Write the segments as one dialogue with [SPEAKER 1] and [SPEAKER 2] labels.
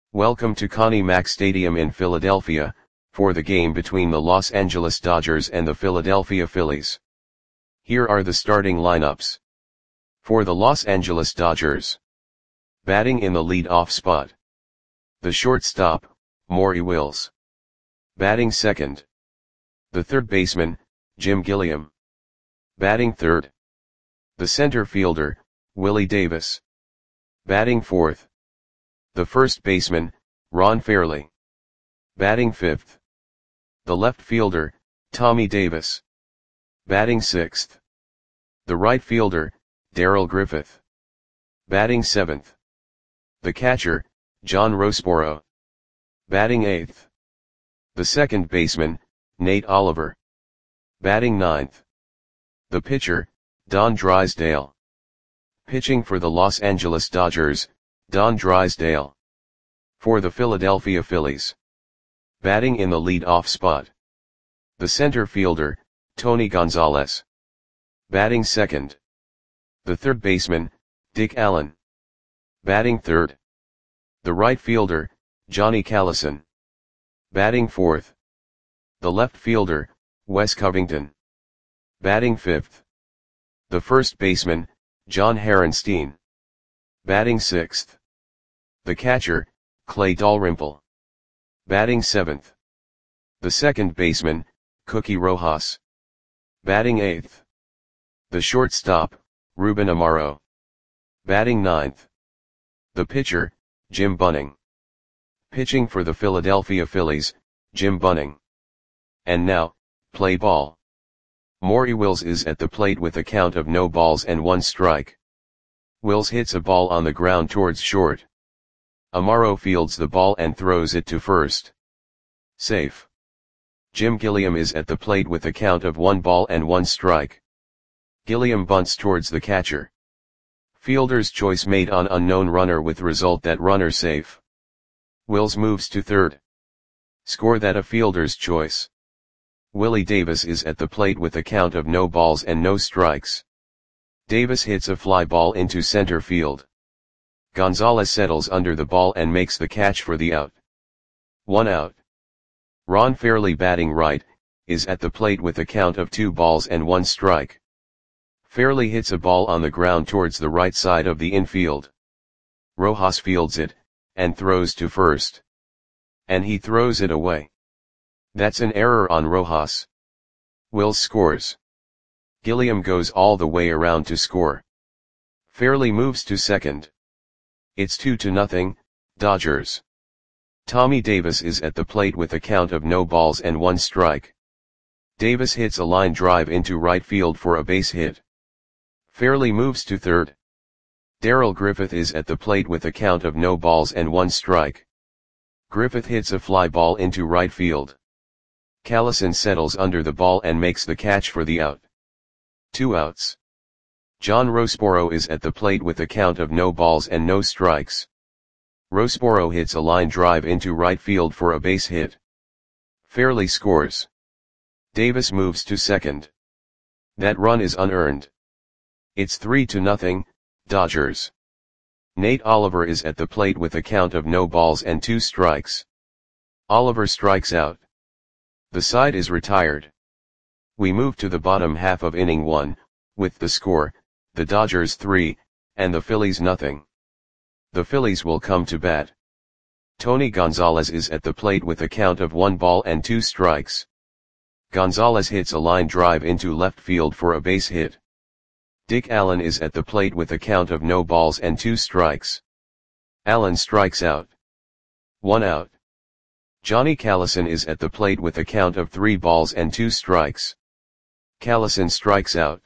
[SPEAKER 1] Welcome to Connie Mack Stadium in Philadelphia, for the game between the Los Angeles Dodgers and the Philadelphia Phillies. Here are the starting lineups. For the Los Angeles Dodgers. Batting in the lead-off spot. The shortstop, Maury Wills. Batting second. The third baseman, Jim Gilliam. Batting third. The center fielder, Willie Davis. Batting fourth. The first baseman, Ron Fairly. Batting fifth. The left fielder, Tommy Davis. Batting sixth. The right fielder, Darrell Griffith. Batting seventh. The catcher, John Roseboro. Batting eighth. The second baseman, Nate Oliver. Batting ninth. The pitcher, Don Drysdale. Pitching for the Los Angeles Dodgers, Don Drysdale. For the Philadelphia Phillies. Batting in the lead-off spot. The center fielder, Tony Gonzalez. Batting second. The third baseman, Dick Allen. Batting third. The right fielder, Johnny Callison. Batting fourth. The left fielder, Wes Covington. Batting fifth. The first baseman, John Harenstein. Batting sixth. The catcher, Clay Dalrymple. Batting seventh. The second baseman, Cookie Rojas. Batting eighth. The shortstop, Ruben Amaro. Batting ninth. The pitcher, Jim Bunning. Pitching for the Philadelphia Phillies, Jim Bunning. And now, play ball. Maury Wills is at the plate with a count of no balls and one strike. Wills hits a ball on the ground towards short. Amaro fields the ball and throws it to first. Safe. Jim Gilliam is at the plate with a count of 1 ball and 1 strike. Gilliam bunts towards the catcher. Fielder's choice made on unknown runner with result that runner safe. Wills moves to third. Score that a fielder's choice. Willie Davis is at the plate with a count of no balls and no strikes. Davis hits a fly ball into center field. Gonzalez settles under the ball and makes the catch for the out. 1 out. Ron Fairly, batting right, is at the plate with a count of 2 balls and 1 strike. Fairly hits a ball on the ground towards the right side of the infield. Rojas fields it, and throws to first. And he throws it away. That's an error on Rojas. Wills scores. Gilliam goes all the way around to score. Fairly moves to second. It's 2-0, Dodgers. Tommy Davis is at the plate with a count of no balls and 1 strike. Davis hits a line drive into right field for a base hit. Fairly moves to third. Darrell Griffith is at the plate with a count of no balls and 1 strike. Griffith hits a fly ball into right field. Callison settles under the ball and makes the catch for the out. 2 outs. John Roseboro is at the plate with a count of no balls and no strikes. Roseboro hits a line drive into right field for a base hit. Fairly scores. Davis moves to second. That run is unearned. It's 3-0, Dodgers. Nate Oliver is at the plate with a count of no balls and 2 strikes. Oliver strikes out. The side is retired. We move to the bottom half of inning 1, with the score, the Dodgers 3, and the Phillies nothing. The Phillies will come to bat. Tony Gonzalez is at the plate with a count of 1 ball and 2 strikes. Gonzalez hits a line drive into left field for a base hit. Dick Allen is at the plate with a count of no balls and 2 strikes. Allen strikes out. 1 out. Johnny Callison is at the plate with a count of 3 balls and 2 strikes. Callison strikes out.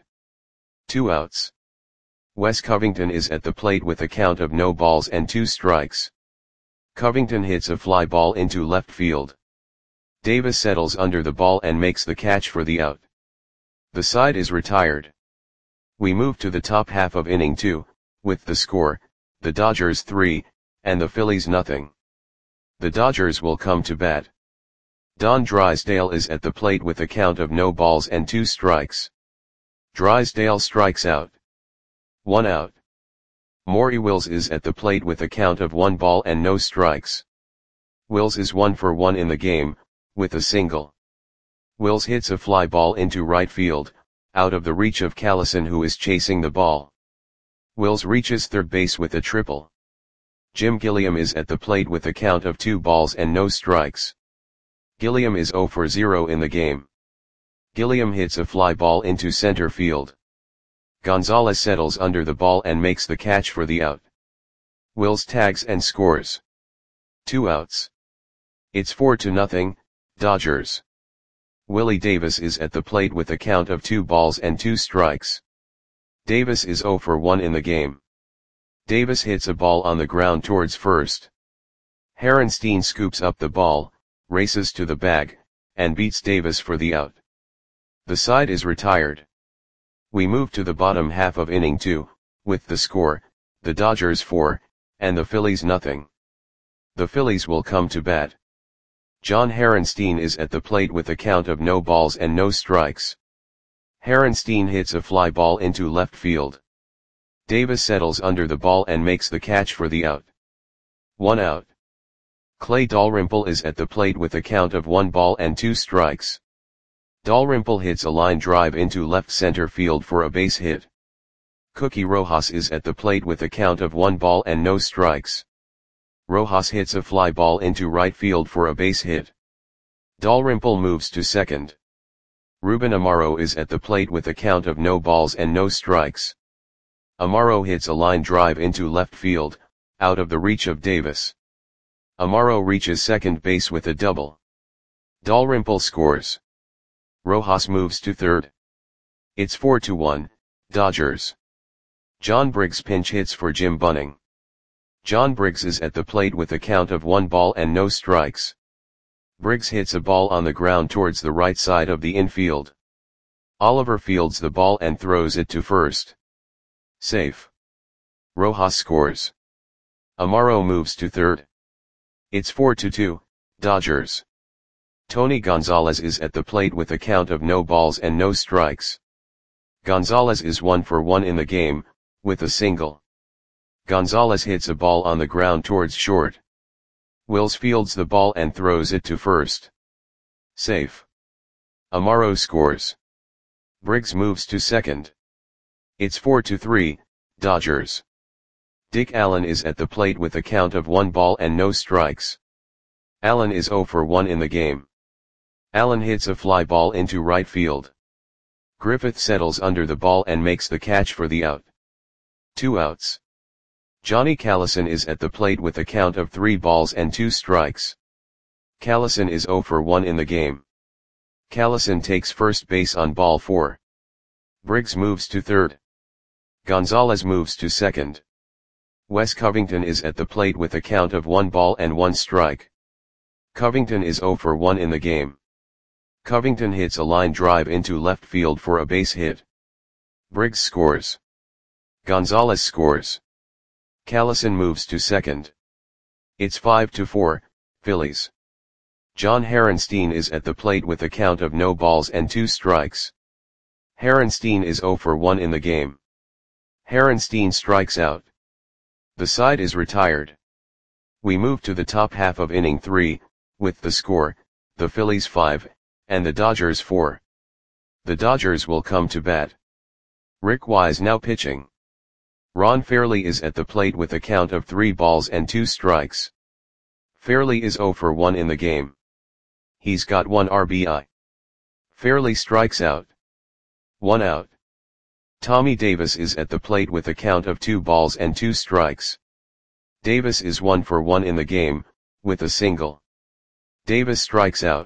[SPEAKER 1] 2 outs. Wes Covington is at the plate with a count of no balls and 2 strikes. Covington hits a fly ball into left field. Davis settles under the ball and makes the catch for the out. The side is retired. We move to the top half of inning 2, with the score, the Dodgers 3, and the Phillies nothing. The Dodgers will come to bat. Don Drysdale is at the plate with a count of no balls and 2 strikes. Drysdale strikes out. 1 out. Maury Wills is at the plate with a count of 1 ball and no strikes. Wills is 1 for 1 in the game, with a single. Wills hits a fly ball into right field, out of the reach of Callison, who is chasing the ball. Wills reaches third base with a triple. Jim Gilliam is at the plate with a count of 2 balls and no strikes. Gilliam is 0 for 0 in the game. Gilliam hits a fly ball into center field. Gonzalez settles under the ball and makes the catch for the out. Wills tags and scores. 2 outs. It's 4-0, Dodgers. Willie Davis is at the plate with a count of 2 balls and 2 strikes. Davis is 0 for 1 in the game. Davis hits a ball on the ground towards first. Harenstein scoops up the ball, races to the bag, and beats Davis for the out. The side is retired. We move to the bottom half of inning 2, with the score, the Dodgers 4, and the Phillies nothing. The Phillies will come to bat. John Harenstein is at the plate with a count of no balls and no strikes. Harenstein hits a fly ball into left field. Davis settles under the ball and makes the catch for the out. 1 out. Clay Dalrymple is at the plate with a count of 1 ball and 2 strikes. Dalrymple hits a line drive into left center field for a base hit. Cookie Rojas is at the plate with a count of 1 ball and no strikes. Rojas hits a fly ball into right field for a base hit. Dalrymple moves to second. Ruben Amaro is at the plate with a count of no balls and no strikes. Amaro hits a line drive into left field, out of the reach of Davis. Amaro reaches second base with a double. Dalrymple scores. Rojas moves to third. It's 4-1, Dodgers. John Briggs pinch hits for Jim Bunning. John Briggs is at the plate with a count of 1 ball and no strikes. Briggs hits a ball on the ground towards the right side of the infield. Oliver fields the ball and throws it to first. Safe. Rojas scores. Amaro moves to third. It's 4-2, Dodgers. Tony Gonzalez is at the plate with a count of no balls and no strikes. Gonzalez is 1 for 1 in the game, with a single. Gonzalez hits a ball on the ground towards short. Wills fields the ball and throws it to first. Safe. Amaro scores. Briggs moves to second. It's 4-3, Dodgers. Dick Allen is at the plate with a count of 1 ball and no strikes. Allen is 0 for 1 in the game. Allen hits a fly ball into right field. Griffith settles under the ball and makes the catch for the out. 2 outs. Johnny Callison is at the plate with a count of 3 balls and 2 strikes. Callison is 0 for 1 in the game. Callison takes first base on ball 4. Briggs moves to third. Gonzalez moves to second. Wes Covington is at the plate with a count of 1 ball and 1 strike. Covington is 0 for 1 in the game. Covington hits a line drive into left field for a base hit. Briggs scores. Gonzalez scores. Callison moves to second. It's 5-4, Phillies. John Harenstein is at the plate with a count of no balls and 2 strikes. Harenstein is 0 for 1 in the game. Harenstein strikes out. The side is retired. We move to the top half of inning 3, with the score, the Phillies 5, and the Dodgers 4. The Dodgers will come to bat. Rick Wise now pitching. Ron Fairly is at the plate with a count of 3 balls and 2 strikes. Fairly is 0 for 1 in the game. He's got 1 RBI. Fairly strikes out. 1 out. Tommy Davis is at the plate with a count of 2 balls and 2 strikes. Davis is 1 for 1 in the game, with a single. Davis strikes out.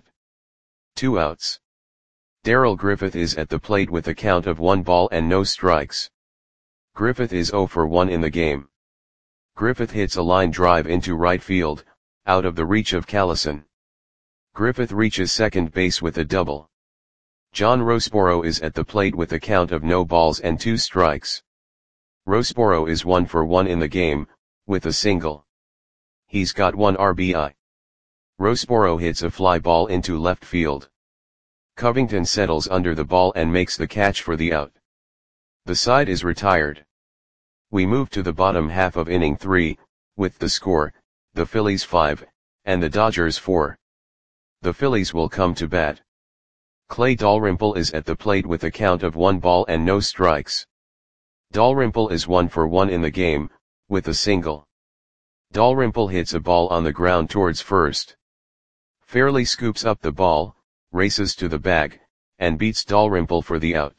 [SPEAKER 1] 2 outs. Darrell Griffith is at the plate with a count of 1 ball and no strikes. Griffith is 0 for 1 in the game. Griffith hits a line drive into right field, out of the reach of Callison. Griffith reaches second base with a double. John Roseboro is at the plate with a count of no balls and 2 strikes. Roseboro is 1 for 1 in the game, with a single. He's got 1 RBI. Roseboro hits a fly ball into left field. Covington settles under the ball and makes the catch for the out. The side is retired. We move to the bottom half of inning 3, with the score, the Phillies 5, and the Dodgers 4. The Phillies will come to bat. Clay Dalrymple is at the plate with a count of 1 ball and no strikes. Dalrymple is 1 for 1 in the game, with a single. Dalrymple hits a ball on the ground towards first. Fairley scoops up the ball, races to the bag, and beats Dalrymple for the out.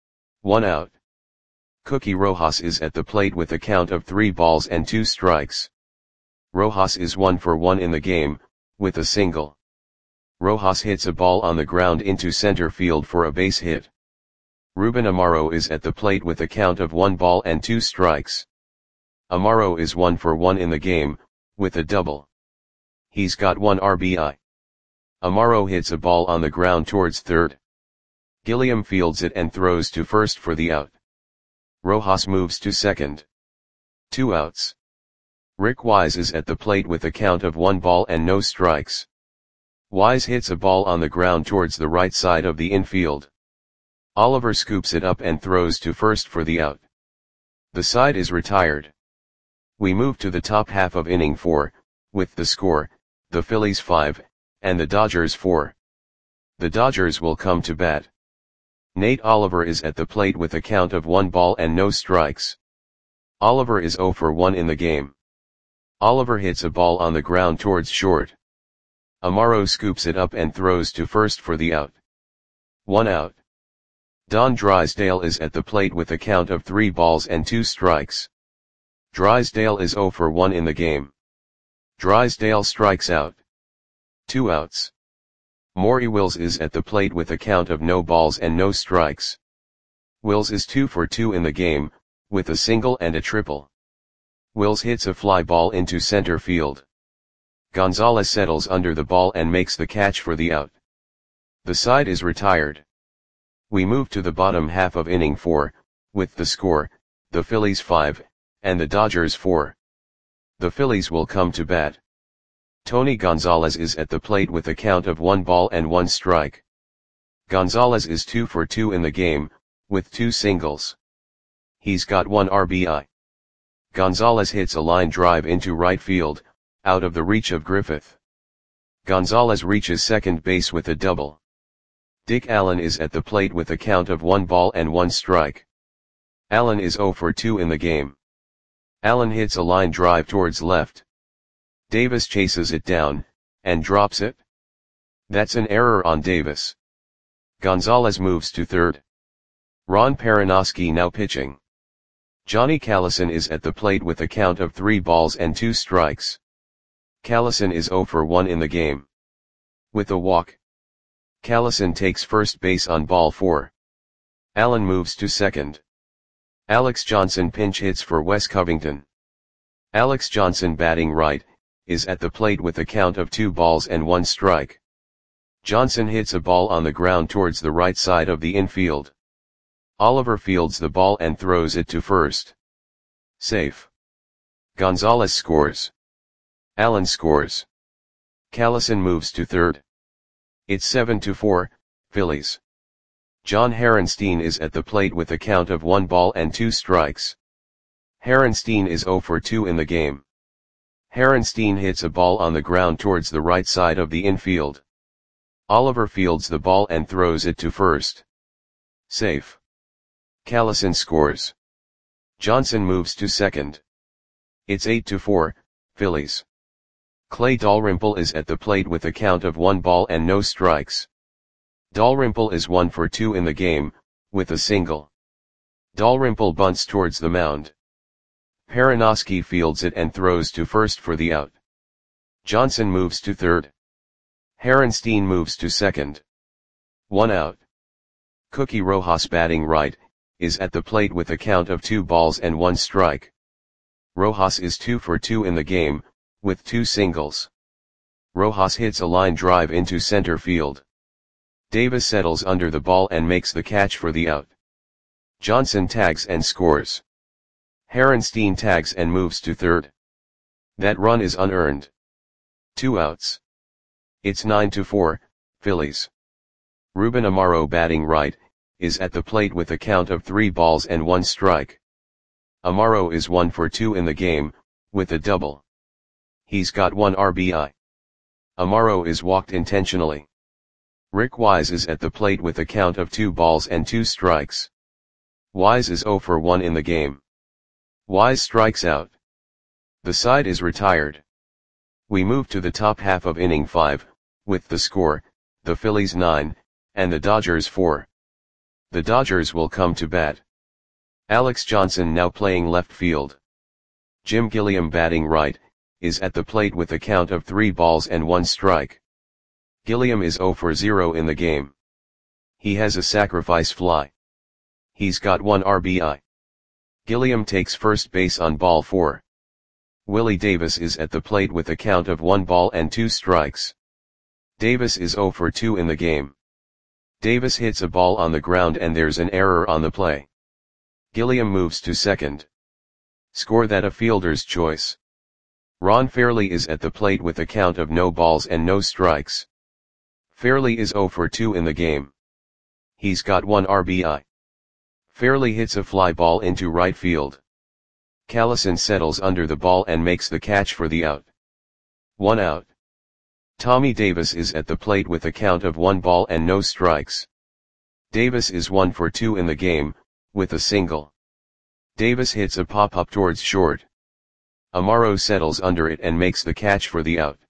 [SPEAKER 1] 1 out. Cookie Rojas is at the plate with a count of 3 balls and 2 strikes. Rojas is 1 for 1 in the game, with a single. Rojas hits a ball on the ground into center field for a base hit. Ruben Amaro is at the plate with a count of 1 ball and 2 strikes. Amaro is 1 for 1 in the game, with a double. He's got 1 RBI. Amaro hits a ball on the ground towards third. Gilliam fields it and throws to first for the out. Rojas moves to second. 2 outs. Rick Wise is at the plate with a count of 1 ball and no strikes. Wise hits a ball on the ground towards the right side of the infield. Oliver scoops it up and throws to first for the out. The side is retired. We move to the top half of inning 4, with the score, the Phillies 5, and the Dodgers 4. The Dodgers will come to bat. Nate Oliver is at the plate with a count of 1 ball and no strikes. Oliver is 0 for 1 in the game. Oliver hits a ball on the ground towards short. Amaro scoops it up and throws to first for the out. 1 out. Don Drysdale is at the plate with a count of 3 balls and 2 strikes. Drysdale is 0 for 1 in the game. Drysdale strikes out. 2 outs. Maury Wills is at the plate with a count of no balls and no strikes. Wills is 2 for 2 in the game, with a single and a triple. Wills hits a fly ball into center field. Gonzalez settles under the ball and makes the catch for the out. The side is retired. We move to the bottom half of inning 4, with the score, the Phillies 5, and the Dodgers 4. The Phillies will come to bat. Tony Gonzalez is at the plate with a count of 1 ball and 1 strike. Gonzalez is 2 for 2 in the game, with 2 singles. He's got 1 RBI. Gonzalez hits a line drive into right field, out of the reach of Griffith. Gonzalez reaches second base with a double. Dick Allen is at the plate with a count of 1 ball and 1 strike. Allen is 0 for 2 in the game. Allen hits a line drive towards left. Davis chases it down, and drops it. That's an error on Davis. Gonzalez moves to third. Ron Perinoski now pitching. Johnny Callison is at the plate with a count of 3 balls and 2 strikes. Callison is 0 for 1 in the game. With a walk. Callison takes first base on ball 4. Allen moves to second. Alex Johnson pinch hits for Wes Covington. Alex Johnson batting right, is at the plate with a count of 2 balls and 1 strike. Johnson hits a ball on the ground towards the right side of the infield. Oliver fields the ball and throws it to first. Safe. Gonzalez scores. Allen scores. Callison moves to third. It's 7-4, Phillies. John Herenstein is at the plate with a count of 1 ball and 2 strikes. Herenstein is 0 for 2 in the game. Herenstein hits a ball on the ground towards the right side of the infield. Oliver fields the ball and throws it to first. Safe. Callison scores. Johnson moves to second. It's 8-4, Phillies. Clay Dalrymple is at the plate with a count of 1 ball and no strikes. Dalrymple is 1 for 2 in the game, with a single. Dalrymple bunts towards the mound. Perinoski fields it and throws to first for the out. Johnson moves to third. Herenstein moves to second. 1 out. Cookie Rojas batting right, is at the plate with a count of 2 balls and 1 strike. Rojas is 2 for 2 in the game, with 2 singles. Rojas hits a line drive into center field. Davis settles under the ball and makes the catch for the out. Johnson tags and scores. Herenstein tags and moves to third. That run is unearned. 2 outs. It's 9-4, Phillies. Ruben Amaro batting right, is at the plate with a count of 3 balls and 1 strike. Amaro is 1 for 2 in the game, with a double. He's got 1 RBI. Amaro is walked intentionally. Rick Wise is at the plate with a count of 2 balls and 2 strikes. Wise is 0 for 1 in the game. Wise strikes out. The side is retired. We move to the top half of inning 5, with the score, the Phillies 9, and the Dodgers 4. The Dodgers will come to bat. Alex Johnson now playing left field. Jim Gilliam batting right, is at the plate with a count of 3 balls and 1 strike. Gilliam is 0 for 0 in the game. He has a sacrifice fly. He's got 1 RBI. Gilliam takes first base on ball 4. Willie Davis is at the plate with a count of 1 ball and 2 strikes. Davis is 0 for 2 in the game. Davis hits a ball on the ground and there's an error on the play. Gilliam moves to second. Score that a fielder's choice. Ron Fairly is at the plate with a count of no balls and no strikes. Fairly is 0 for 2 in the game. He's got 1 RBI. Fairly hits a fly ball into right field. Callison settles under the ball and makes the catch for the out. 1 out. Tommy Davis is at the plate with a count of 1 ball and no strikes. Davis is 1 for 2 in the game, with a single. Davis hits a pop-up towards short. Amaro settles under it and makes the catch for the out.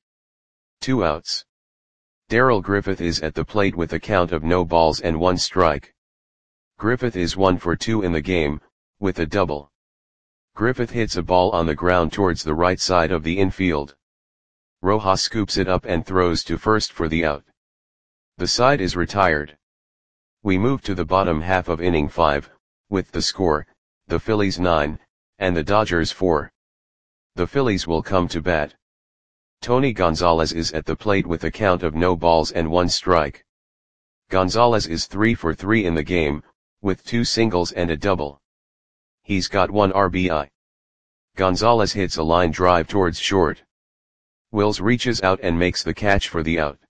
[SPEAKER 1] 2 outs. Darrell Griffith is at the plate with a count of no balls and 1 strike. Griffith is 1 for 2 in the game, with a double. Griffith hits a ball on the ground towards the right side of the infield. Rojas scoops it up and throws to first for the out. The side is retired. We move to the bottom half of inning 5, with the score, the Phillies 9, and the Dodgers 4. The Phillies will come to bat. Tony Gonzalez is at the plate with a count of no balls and 1 strike. Gonzalez is 3 for 3 in the game, with 2 singles and a double. He's got 1 RBI. Gonzalez hits a line drive towards short. Wills reaches out and makes the catch for the out.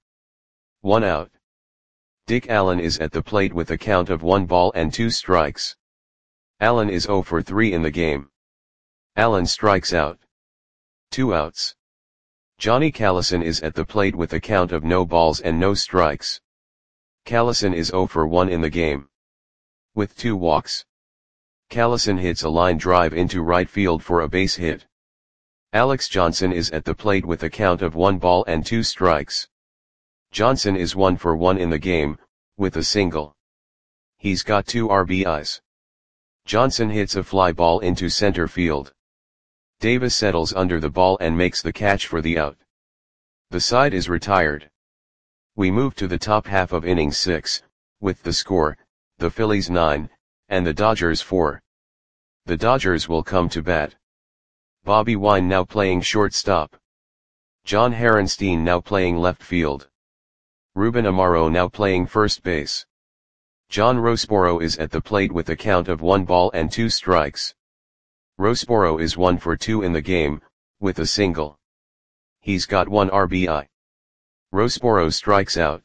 [SPEAKER 1] 1 out. Dick Allen is at the plate with a count of 1 ball and 2 strikes. Allen is 0 for 3 in the game. Allen strikes out. 2 outs. Johnny Callison is at the plate with a count of no balls and no strikes. Callison is 0 for 1 in the game. With 2 walks. Callison hits a line drive into right field for a base hit. Alex Johnson is at the plate with a count of 1 ball and 2 strikes. Johnson is 1 for 1 in the game, with a single. He's got 2 RBIs. Johnson hits a fly ball into center field. Davis settles under the ball and makes the catch for the out. The side is retired. We move to the top half of inning 6, with the score, the Phillies 9, and the Dodgers 4. The Dodgers will come to bat. Bobby Wine now playing shortstop. John Harenstein now playing left field. Ruben Amaro now playing first base. John Rosboro is at the plate with a count of 1 ball and 2 strikes. Rosboro is 1 for 2 in the game, with a single. He's got 1 RBI. Rosboro strikes out.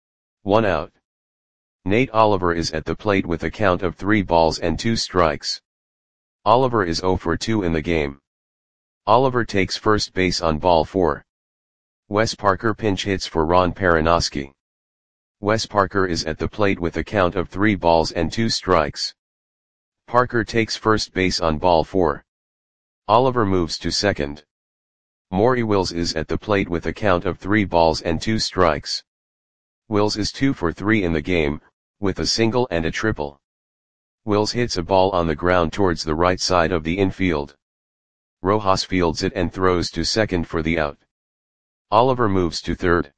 [SPEAKER 1] 1 out. Nate Oliver is at the plate with a count of 3 balls and 2 strikes. Oliver is 0 for 2 in the game. Oliver takes first base on ball 4. Wes Parker pinch hits for Ron Perinoski. Wes Parker is at the plate with a count of 3 balls and 2 strikes. Parker takes first base on ball 4. Oliver moves to second. Maury Wills is at the plate with a count of 3 balls and 2 strikes. Wills is 2 for 3 in the game, with a single and a triple. Wills hits a ball on the ground towards the right side of the infield. Rojas fields it and throws to second for the out. Oliver moves to third.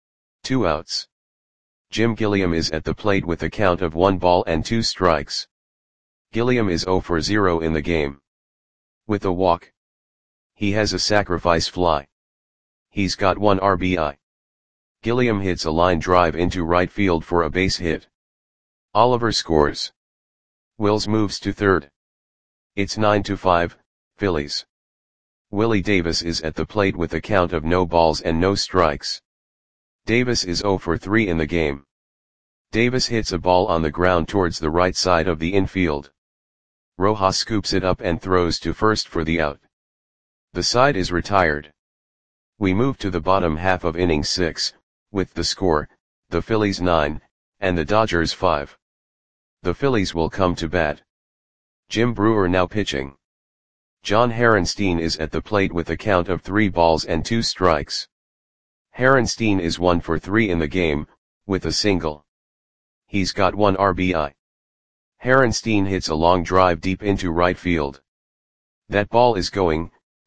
[SPEAKER 1] 2 outs. Jim Gilliam is at the plate with a count of 1 ball and 2 strikes. Gilliam is 0 for 0 in the game. With a walk. He has a sacrifice fly. He's got 1 RBI. Gilliam hits a line drive into right field for a base hit. Oliver scores. Wills moves to third. It's 9-5, Phillies. Willie Davis is at the plate with a count of no balls and no strikes. Davis is 0 for 3 in the game. Davis hits a ball on the ground towards the right side of the infield. Rojas scoops it up and throws to first for the out. The side is retired. We move to the bottom half of inning 6, with the score, the Phillies 9, and the Dodgers 5. The Phillies will come to bat. Jim Brewer now pitching. John Harenstein is at the plate with a count of 3 balls and 2 strikes. Harenstein is 1 for 3 in the game, with a single. He's got 1 RBI. Harenstein hits a long drive deep into right field. That ball is going,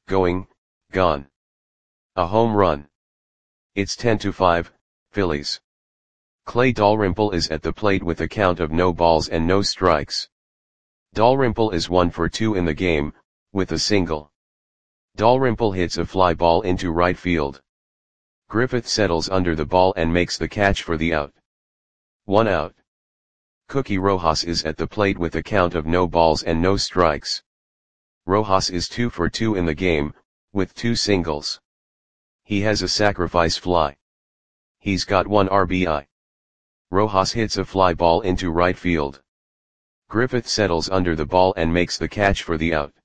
[SPEAKER 1] gone. A home run. It's 10-5, Phillies. Clay Dalrymple is at the plate with a count of no balls and no strikes. Dalrymple is 1 for 2 in the game, with a single. Dalrymple hits a fly ball into right field. Griffith settles under the ball and makes the catch for the out. 1 out. Cookie Rojas is at the plate with a count of no balls and no strikes. Rojas is 2 for 2 in the game, with 2 singles. He has a sacrifice fly. He's got 1 RBI. Rojas hits a fly ball into right field. Griffith settles under the ball and makes the catch for the out.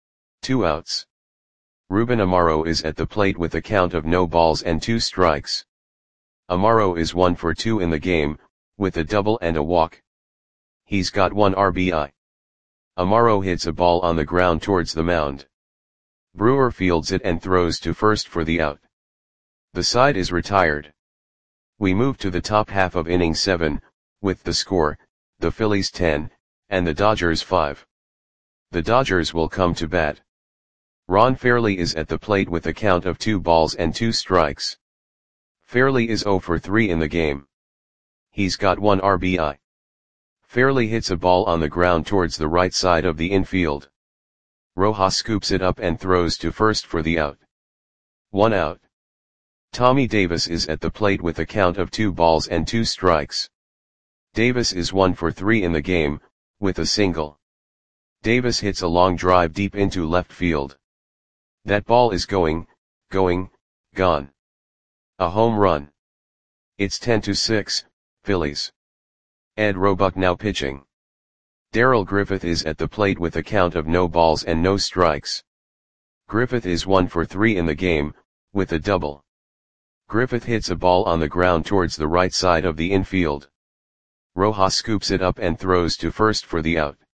[SPEAKER 1] 2 outs. Ruben Amaro is at the plate with a count of no balls and 2 strikes. Amaro is 1 for 2 in the game, with a double and a walk. He's got 1 RBI. Amaro hits a ball on the ground towards the mound. Brewer fields it and throws to first for the out. The side is retired. We move to the top half of inning 7, with the score, the Phillies 10, and the Dodgers 5. The Dodgers will come to bat. Ron Fairly is at the plate with a count of 2 balls and 2 strikes. Fairly is 0 for 3 in the game. He's got 1 RBI. Fairly hits a ball on the ground towards the right side of the infield. Rojas scoops it up and throws to first for the out. 1 out. Tommy Davis is at the plate with a count of 2 balls and 2 strikes. Davis is 1 for 3 in the game, with a single. Davis hits a long drive deep into left field. That ball is going, gone. A home run. It's 10-6, Phillies. Ed Roebuck now pitching. Darrell Griffith is at the plate with a count of no balls and no strikes. Griffith is 1 for 3 in the game, with a double. Griffith hits a ball on the ground towards the right side of the infield. Rojas scoops it up and throws to first for the out.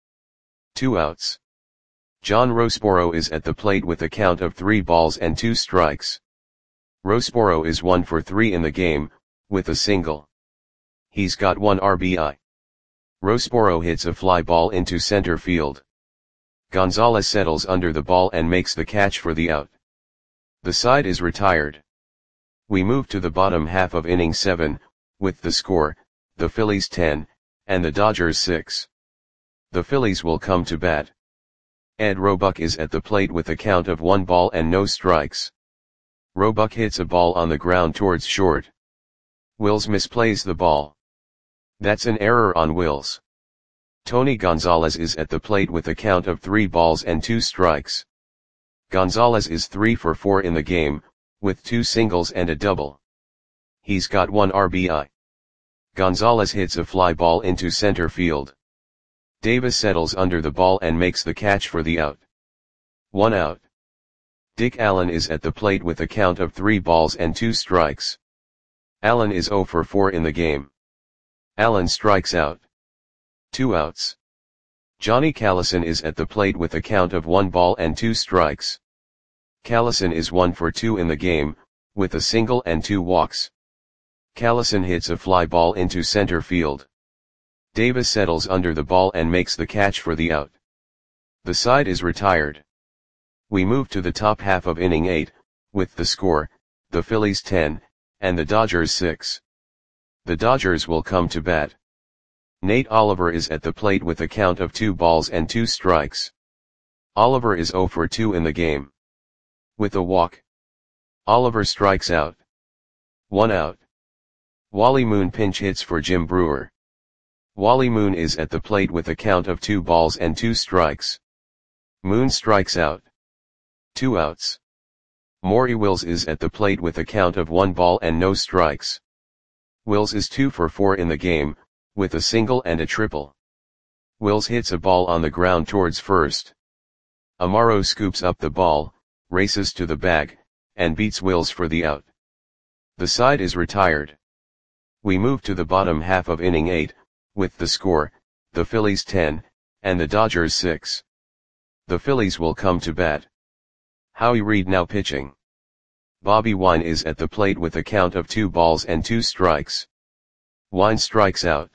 [SPEAKER 1] 2 outs. John Rosporo is at the plate with a count of 3 balls and 2 strikes. Rosporo is 1 for 3 in the game, with a single. He's got 1 RBI. Rosporo hits a fly ball into center field. Gonzalez settles under the ball and makes the catch for the out. The side is retired. We move to the bottom half of inning 7, with the score, the Phillies 10, and the Dodgers 6. The Phillies will come to bat. Ed Roebuck is at the plate with a count of 1 ball and no strikes. Roebuck hits a ball on the ground towards short. Wills misplays the ball. That's an error on Wills. Tony Gonzalez is at the plate with a count of 3 balls and 2 strikes. Gonzalez is 3 for 4 in the game, with 2 singles and a double. He's got 1 RBI. Gonzalez hits a fly ball into center field. Davis settles under the ball and makes the catch for the out. 1 out. Dick Allen is at the plate with a count of 3 balls and 2 strikes. Allen is 0 for 4 in the game. Allen strikes out. 2 outs. Johnny Callison is at the plate with a count of 1 ball and 2 strikes. Callison is 1 for 2 in the game, with a single and 2 walks. Callison hits a fly ball into center field. Davis settles under the ball and makes the catch for the out. The side is retired. We move to the top half of inning 8, with the score, the Phillies 10, and the Dodgers 6. The Dodgers will come to bat. Nate Oliver is at the plate with a count of 2 balls and 2 strikes. Oliver is 0 for 2 in the game. With a walk. Oliver strikes out. 1 out. Wally Moon pinch hits for Jim Brewer. Wally Moon is at the plate with a count of 2 balls and 2 strikes. Moon strikes out. 2 outs. Maury Wills is at the plate with a count of 1 ball and no strikes. Wills is 2 for 4 in the game, with a single and a triple. Wills hits a ball on the ground towards first. Amaro scoops up the ball, races to the bag, and beats Wills for the out. The side is retired. We move to the bottom half of inning 8, with the score, the Phillies 10, and the Dodgers 6. The Phillies will come to bat. Howie Reed now pitching. Bobby Wine is at the plate with a count of 2 balls and 2 strikes. Wine strikes out.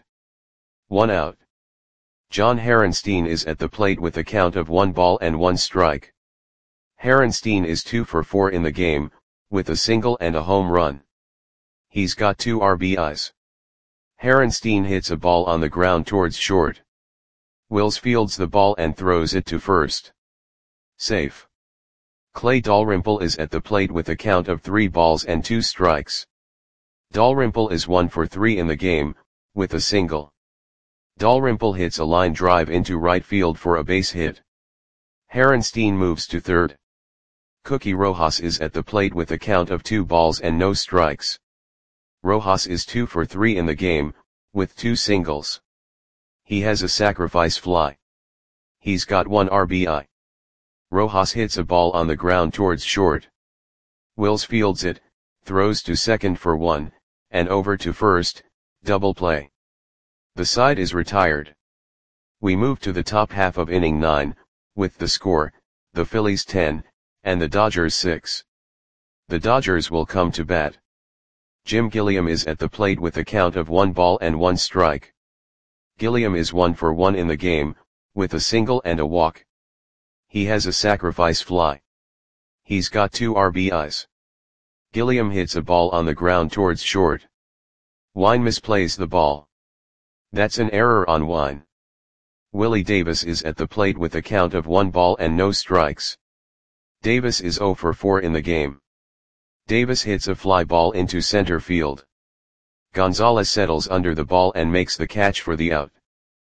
[SPEAKER 1] 1 out. John Harenstein is at the plate with a count of 1 ball and 1 strike. Harenstein is 2 for 4 in the game, with a single and a home run. He's got 2 RBIs. Harenstein hits a ball on the ground towards short. Wills fields the ball and throws it to first. Safe. Clay Dalrymple is at the plate with a count of 3 balls and 2 strikes. Dalrymple is 1 for 3 in the game, with a single. Dalrymple hits a line drive into right field for a base hit. Harenstein moves to third. Cookie Rojas is at the plate with a count of 2 balls and no strikes. Rojas is 2 for 3 in the game, with 2 singles. He has a sacrifice fly. He's got 1 RBI. Rojas hits a ball on the ground towards short. Wills fields it, throws to second for 1, and over to first, double play. The side is retired. We move to the top half of inning 9, with the score, the Phillies 10, and the Dodgers 6. The Dodgers will come to bat. Jim Gilliam is at the plate with a count of 1 ball and 1 strike. Gilliam is 1 for 1 in the game, with a single and a walk. He has a sacrifice fly. He's got 2 RBIs. Gilliam hits a ball on the ground towards short. Wine misplays the ball. That's an error on Wine. Willie Davis is at the plate with a count of 1 ball and no strikes. Davis is 0 for 4 in the game. Davis hits a fly ball into center field. Gonzalez settles under the ball and makes the catch for the out.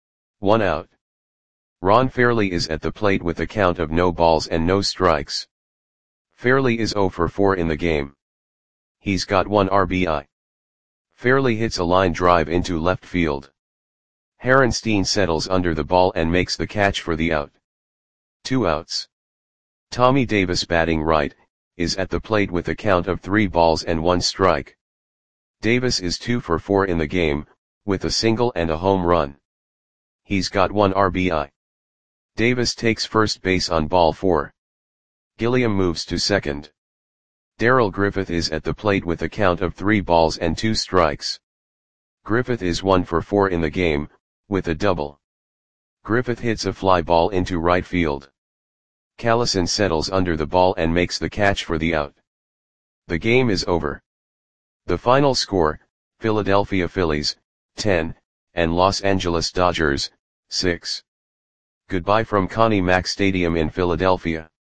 [SPEAKER 1] 1 out. Ron Fairley is at the plate with a count of no balls and no strikes. Fairley is 0 for 4 in the game. He's got 1 RBI. Fairley hits a line drive into left field. Harenstein settles under the ball and makes the catch for the out. 2 outs. Tommy Davis batting right, is at the plate with a count of 3 balls and 1 strike. Davis is 2 for 4 in the game, with a single and a home run. He's got 1 RBI. Davis takes first base on ball 4. Gilliam moves to second. Darrell Griffith is at the plate with a count of 3 balls and 2 strikes. Griffith is 1 for 4 in the game, with a double. Griffith hits a fly ball into right field. Callison settles under the ball and makes the catch for the out. The game is over. The final score, Philadelphia Phillies, 10, and Los Angeles Dodgers, 6. Goodbye from Connie Mack Stadium in Philadelphia.